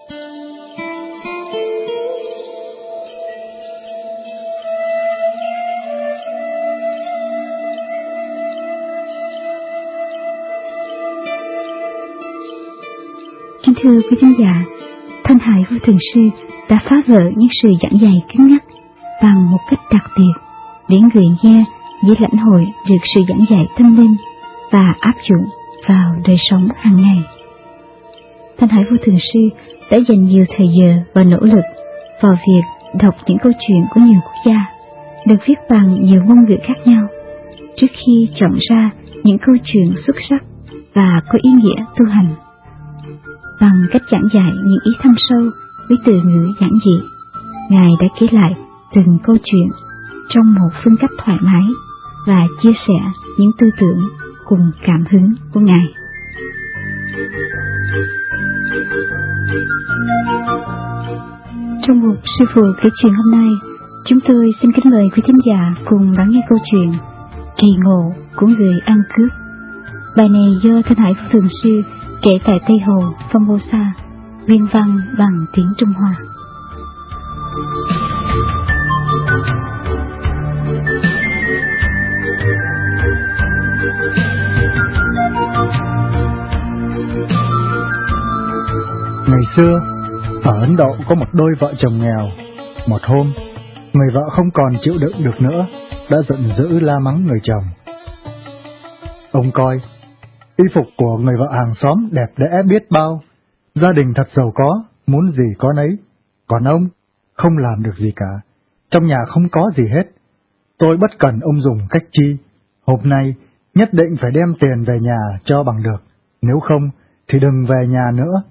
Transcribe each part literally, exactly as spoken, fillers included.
Kính thưa quý khán giả, Thanh Hải Vô Thường Sư đã phá vỡ những sự giảng dạy cứng nhắc bằng một cách đặc biệt để người nghe dễ lãnh hội được sự giảng dạy tâm linh và áp dụng vào đời sống hàng ngày. Thanh Hải Vô Thường Sư đã dành nhiều thời giờ và nỗ lực vào việc đọc những câu chuyện của nhiều quốc gia, được viết bằng nhiều ngôn ngữ khác nhau, trước khi chọn ra những câu chuyện xuất sắc và có ý nghĩa tu hành. Bằng cách giảng dạy những ý thâm sâu với từ ngữ giản dị, Ngài đã kể lại từng câu chuyện trong một phương cách thoải mái và chia sẻ những tư tưởng cùng cảm hứng của Ngài. Trong một sư phụ kể chuyện hôm nay, chúng tôi xin kính mời quý thính giả cùng lắng nghe câu chuyện Kỳ ngộ của người ăn cướp. Bài này do Thanh Hải Vô Thường Sư kể tại Tây Hồ, Formosa, nguyên văn bằng tiếng Trung Hoa. Ngày xưa, ở Ấn Độ có một đôi vợ chồng nghèo. Một hôm, người vợ không còn chịu đựng được nữa, đã giận dữ la mắng người chồng. Ông coi, y phục của người vợ hàng xóm đẹp đẽ biết bao, gia đình thật giàu có, muốn gì có nấy, còn ông không làm được gì cả, trong nhà không có gì hết. Tôi bất cần ông dùng cách chi, hôm nay nhất định phải đem tiền về nhà cho bằng được, nếu không thì đừng về nhà nữa.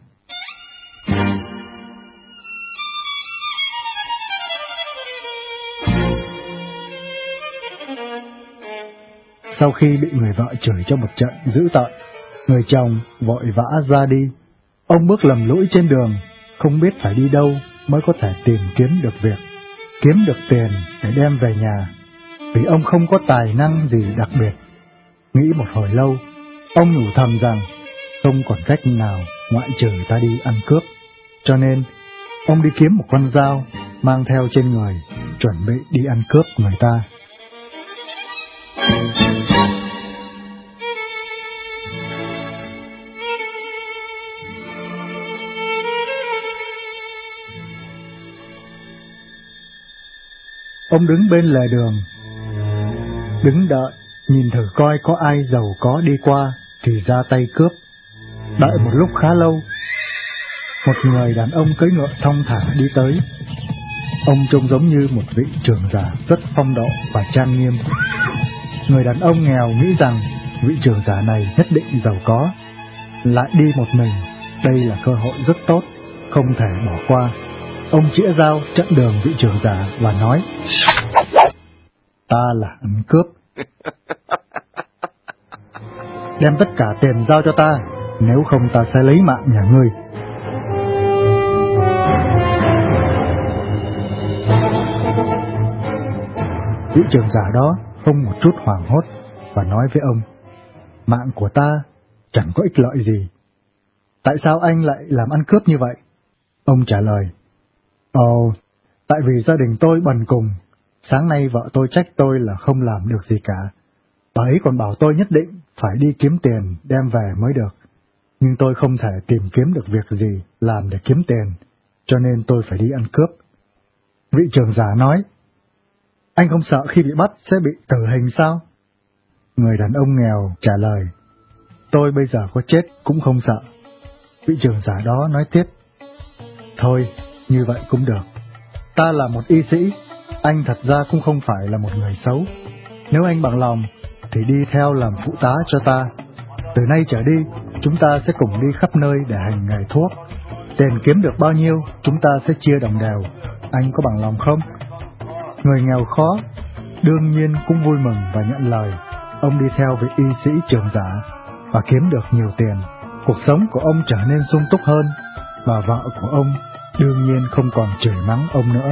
Sau khi bị người vợ chửi cho một trận dữ tợn, người chồng vội vã ra đi. Ông bước lầm lũi trên đường, không biết phải đi đâu mới có thể tìm kiếm được việc, kiếm được tiền để đem về nhà, vì ông không có tài năng gì đặc biệt. Nghĩ một hồi lâu, ông nhủ thầm rằng không còn cách nào ngoại trừ ta đi ăn cướp, cho nên ông đi kiếm một con dao mang theo trên người, chuẩn bị đi ăn cướp người ta. Ông đứng bên lề đường, đứng đợi, nhìn thử coi có ai giàu có đi qua thì ra tay cướp. Đợi một lúc khá lâu, một người đàn ông cưỡi ngựa thong thả đi tới. Ông trông giống như một vị trưởng giả rất phong độ và trang nghiêm. Người đàn ông nghèo nghĩ rằng vị trưởng giả này nhất định giàu có, lại đi một mình, đây là cơ hội rất tốt, không thể bỏ qua. Ông chĩa dao chặn đường vị trưởng giả và nói: Ta là ăn cướp, đem tất cả tiền giao cho ta, nếu không ta sẽ lấy mạng nhà ngươi. Vị trưởng giả đó không một chút hoảng hốt và nói với ông: Mạng của ta chẳng có ích lợi gì, tại sao anh lại làm ăn cướp như vậy? Ông trả lời: Ồ, tại vì gia đình tôi bần cùng, sáng nay vợ tôi trách tôi là không làm được gì cả. Bà ấy còn bảo tôi nhất định phải đi kiếm tiền đem về mới được, nhưng tôi không thể tìm kiếm được việc gì làm để kiếm tiền, cho nên tôi phải đi ăn cướp. Vị trưởng giả nói: Anh không sợ khi bị bắt sẽ bị tử hình sao? Người đàn ông nghèo trả lời: Tôi bây giờ có chết cũng không sợ. Vị trưởng giả đó nói tiếp: Thôi, như vậy cũng được. Ta là một y sĩ, anh thật ra cũng không phải là một người xấu. Nếu anh bằng lòng thì đi theo làm phụ tá cho ta. Từ nay trở đi, chúng ta sẽ cùng đi khắp nơi để hành nghề thuốc. Tiền kiếm được bao nhiêu, chúng ta sẽ chia đồng đều. Anh có bằng lòng không? Người nghèo khó đương nhiên cũng vui mừng và nhận lời. Ông đi theo vị y sĩ trưởng giả và kiếm được nhiều tiền. Cuộc sống của ông trở nên sung túc hơn, và vợ của ông đương nhiên không còn chửi mắng ông nữa.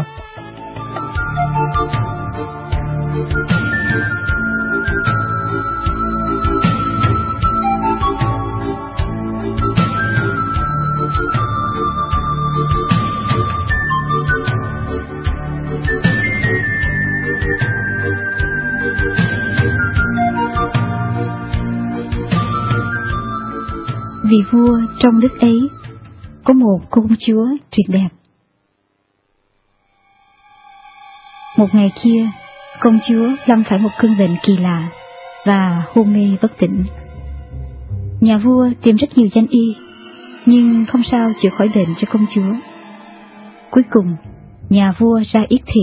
Vì vua trong nước ấy có một công chúa tuyệt đẹp. Một ngày kia, công chúa lâm phải một cơn bệnh kỳ lạ và hôn mê bất tỉnh. Nhà vua tìm rất nhiều danh y, nhưng không sao chữa khỏi bệnh cho công chúa. Cuối cùng, nhà vua ra yết thị.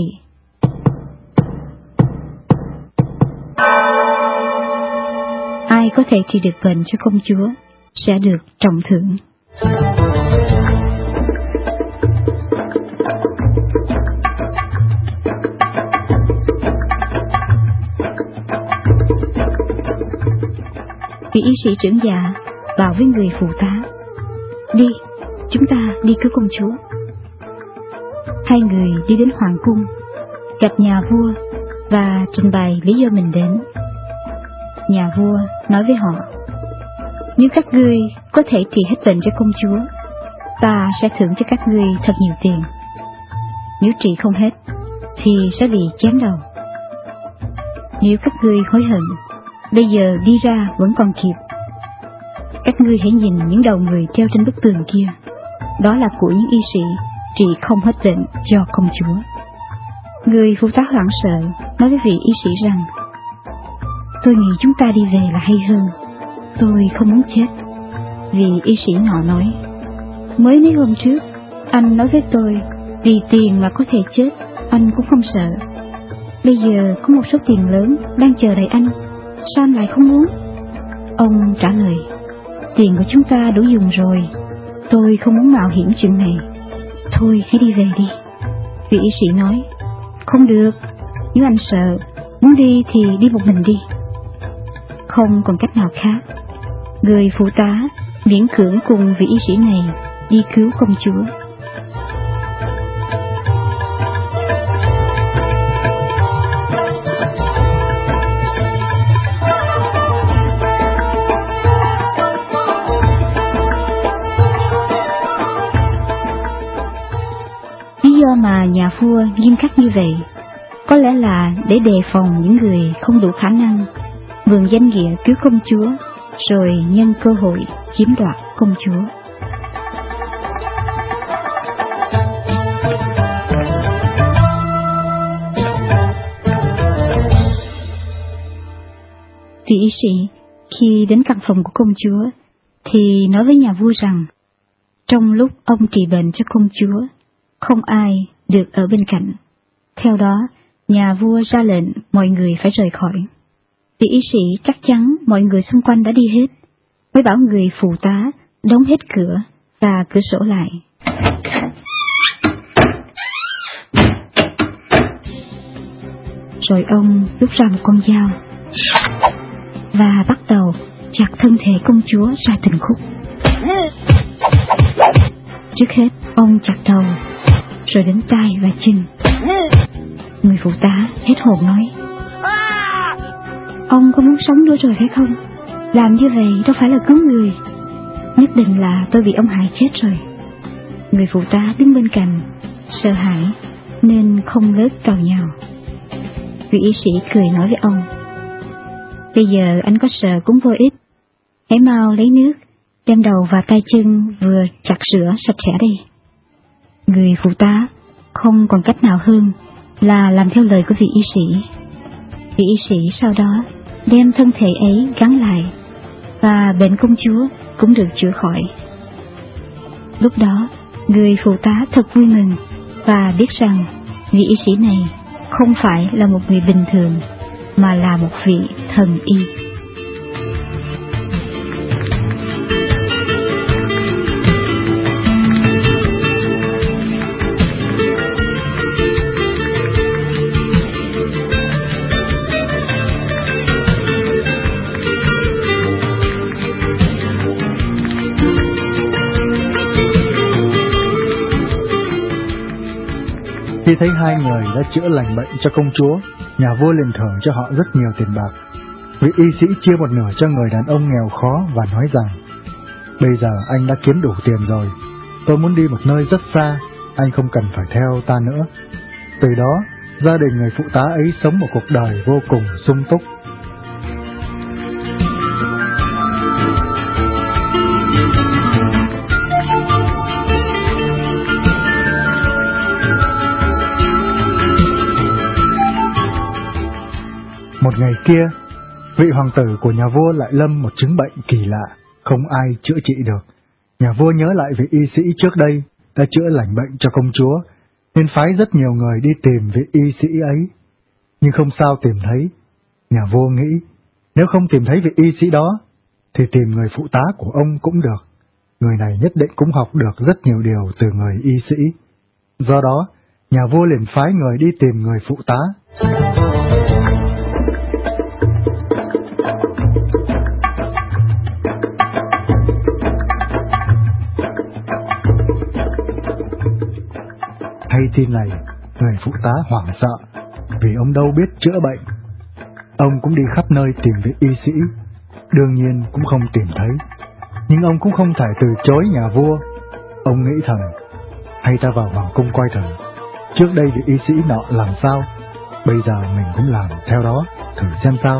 Ai có thể trị được bệnh cho công chúa sẽ được trọng thưởng. Vị y sĩ trưởng dạ bảo với người phụ tá: đi, chúng ta đi cứu công chúa. Hai người đi đến hoàng cung, gặp nhà vua và trình bày lý do mình đến. Nhà vua nói với họ: nếu các ngươi có thể trị hết bệnh cho công chúa, ta sẽ thưởng cho các ngươi thật nhiều tiền. Nếu trị không hết thì sẽ bị chém đầu. Nếu các ngươi hối hận, bây giờ đi ra vẫn còn kịp. Các ngươi hãy nhìn những đầu người treo trên bức tường kia, đó là của những y sĩ trị không hết bệnh cho công chúa. Người phụ tá hoảng sợ nói với vị y sĩ rằng: tôi nghĩ chúng ta đi về là hay hơn, tôi không muốn chết. Vị y sĩ nọ nói: mới mấy hôm trước anh nói với tôi vì tiền mà có thể chết anh cũng không sợ. Bây giờ có một số tiền lớn đang chờ đợi anh, sao anh lại không muốn? Ông trả lời: tiền của chúng ta đủ dùng rồi, tôi không muốn mạo hiểm chuyện này. Thôi hãy đi về đi. Vị y sĩ nói: không được, nếu anh sợ, muốn đi thì đi một mình đi. Không còn cách nào khác, người phụ tá miễn cưỡng cùng vị y sĩ này đi cứu công chúa. Lý do mà nhà vua nghiêm khắc như vậy có lẽ là để đề phòng những người không đủ khả năng mượn danh nghĩa cứu công chúa rồi nhân cơ hội chiếm đoạt công chúa. Vị y sĩ khi đến căn phòng của công chúa thì nói với nhà vua rằng trong lúc ông trị bệnh cho công chúa, không ai được ở bên cạnh. Theo đó, nhà vua ra lệnh mọi người phải rời khỏi. Vị y sĩ chắc chắn mọi người xung quanh đã đi hết, mới bảo người phụ tá đóng hết cửa và cửa sổ lại. Rồi ông rút ra một con dao và bắt đầu chặt thân thể công chúa ra từng khúc. Trước hết ông chặt đầu, rồi đến tay và chân. Người phụ tá hết hồn nói: ông có muốn sống nữa rồi phải không? Làm như vậy đâu phải là cứu người. Nhất định là tôi bị ông hại chết rồi. Người phụ tá đứng bên cạnh, sợ hãi nên không ngớt càu nhàu. Vị y sĩ cười nói với ông: bây giờ anh có sợ cũng vô ích. Hãy mau lấy nước, đem đầu và tay chân vừa chặt rửa sạch sẽ đi. Người phụ tá không còn cách nào hơn là làm theo lời của vị y sĩ. Vị y sĩ sau đó đem thân thể ấy gắn lại, và bệnh công chúa cũng được chữa khỏi. Lúc đó, người phụ tá thật vui mừng và biết rằng vị y sĩ này không phải là một người bình thường, mà là một vị thần y. Khi thấy hai người đã chữa lành bệnh cho công chúa, nhà vua liền thưởng cho họ rất nhiều tiền bạc. Vị y sĩ chia một nửa cho người đàn ông nghèo khó và nói rằng: bây giờ anh đã kiếm đủ tiền rồi, tôi muốn đi một nơi rất xa, anh không cần phải theo ta nữa. Từ đó, gia đình người phụ tá ấy sống một cuộc đời vô cùng sung túc. Một ngày kia, vị hoàng tử của nhà vua lại lâm một chứng bệnh kỳ lạ, không ai chữa trị được. Nhà vua nhớ lại vị y sĩ trước đây đã chữa lành bệnh cho công chúa, nên phái rất nhiều người đi tìm vị y sĩ ấy. Nhưng không sao tìm thấy. Nhà vua nghĩ, nếu không tìm thấy vị y sĩ đó, thì tìm người phụ tá của ông cũng được. Người này nhất định cũng học được rất nhiều điều từ người y sĩ. Do đó, nhà vua liền phái người đi tìm người phụ tá. Hay tin này, người phụ tá hoảng sợ, vì ông đâu biết chữa bệnh. Ông cũng đi khắp nơi tìm vị y sĩ, đương nhiên cũng không tìm thấy. Nhưng ông cũng không thể từ chối nhà vua. Ông nghĩ thầm, hay ta vào hoàng cung coi thử, trước đây vị y sĩ nọ làm sao, bây giờ mình cũng làm theo đó, thử xem sao.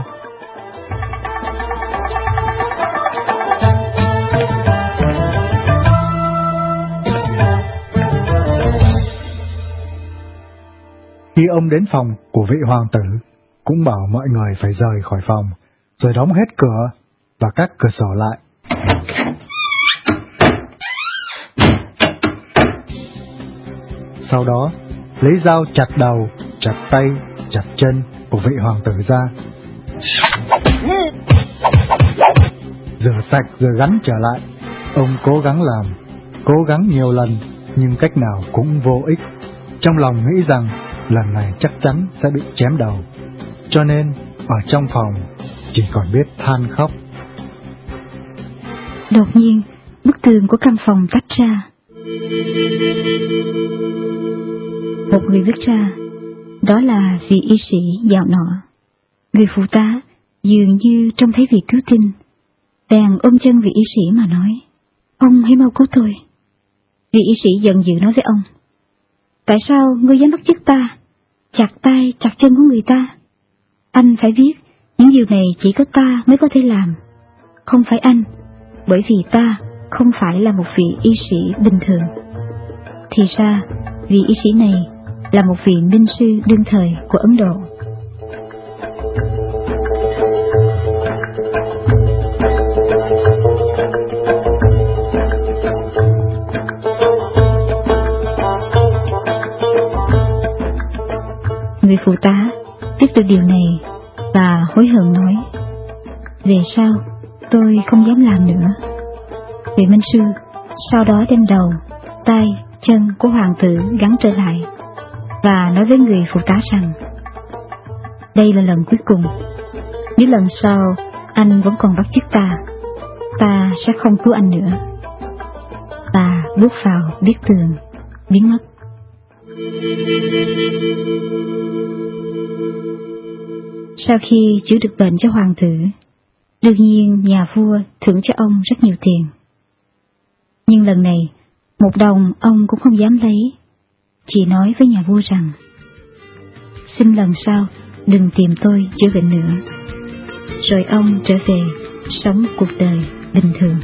Khi ông đến phòng của vị hoàng tử, cũng bảo mọi người phải rời khỏi phòng, rồi đóng hết cửa và các cửa sổ lại. Sau đó, lấy dao chặt đầu, chặt tay, chặt chân của vị hoàng tử ra, rửa sạch rồi gắn trở lại. Ông cố gắng làm, cố gắng nhiều lần, nhưng cách nào cũng vô ích. Trong lòng nghĩ rằng lần này chắc chắn sẽ bị chém đầu, cho nên ở trong phòng chỉ còn biết than khóc. Đột nhiên, bức tường của căn phòng tách ra. Một người bước ra, đó là vị y sĩ dạo nọ. Người phụ tá dường như trông thấy việc cứu tinh, bèn ôm chân vị y sĩ mà nói, ông hãy mau cứu tôi. Vị y sĩ giận dữ nói với ông, tại sao ngươi dám bắt chước ta, chặt tay chặt chân của người ta? Anh phải biết, những điều này chỉ có ta mới có thể làm, không phải anh, bởi vì ta không phải là một vị y sĩ bình thường. Thì ra, vị y sĩ này là một vị minh sư đương thời của Ấn Độ. Người phụ tá biết được điều này và hối hận nói, về sau tôi không dám làm nữa. Vị minh sư sau đó đem đầu, tay, chân của hoàng tử gắn trở lại và nói với người phụ tá rằng, đây là lần cuối cùng, nếu lần sau anh vẫn còn bắt chước ta, ta sẽ không cứu anh nữa. Và bước vào bức tường, biến mất. Sau khi chữa được bệnh cho hoàng tử, đương nhiên nhà vua thưởng cho ông rất nhiều tiền. Nhưng lần này, một đồng ông cũng không dám lấy, chỉ nói với nhà vua rằng, xin lần sau đừng tìm tôi chữa bệnh nữa. Rồi ông trở về sống cuộc đời bình thường.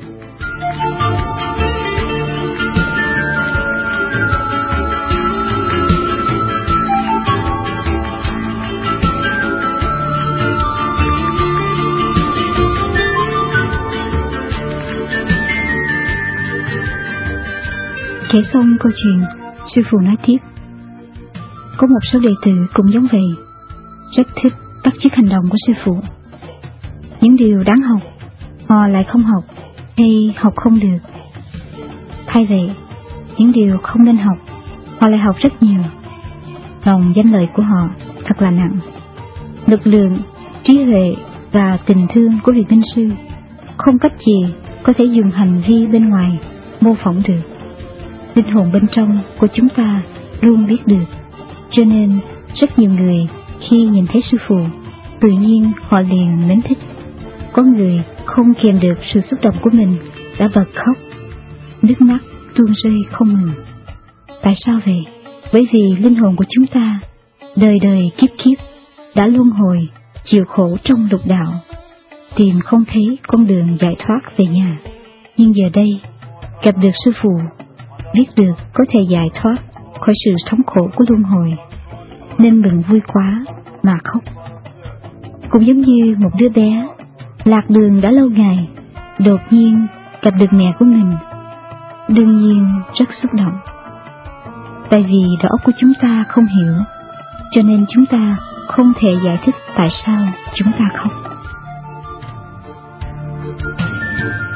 Kể xong câu chuyện, sư phụ nói tiếp, có một số đệ tử cũng giống vậy, rất thích bắt chước hành động của sư phụ. Những điều đáng học, họ lại không học hay học không được. Thay vậy, những điều không nên học, họ lại học rất nhiều. Lòng danh lợi của họ thật là nặng. Lực lượng, trí huệ và tình thương của vị minh sư không cách gì có thể dùng hành vi bên ngoài mô phỏng được. Linh hồn bên trong của chúng ta luôn biết được, cho nên rất nhiều người khi nhìn thấy sư phụ, tự nhiên họ liền mến thích. Có người không kiềm được sự xúc động của mình đã bật khóc, nước mắt tuôn rơi không ngừng. Tại sao vậy? Bởi vì linh hồn của chúng ta đời đời kiếp kiếp đã luân hồi chịu khổ trong lục đạo, tìm không thấy con đường giải thoát về nhà. Nhưng giờ đây gặp được sư phụ, biết được có thể giải thoát khỏi sự thống khổ của luân hồi, nên mừng vui quá mà khóc. cũng giống như một đứa bé lạc đường đã lâu ngày, đột nhiên gặp được mẹ của mình, đương nhiên rất xúc động. Tại vì đầu óc của chúng ta không hiểu, cho nên chúng ta không thể giải thích tại sao chúng ta khóc.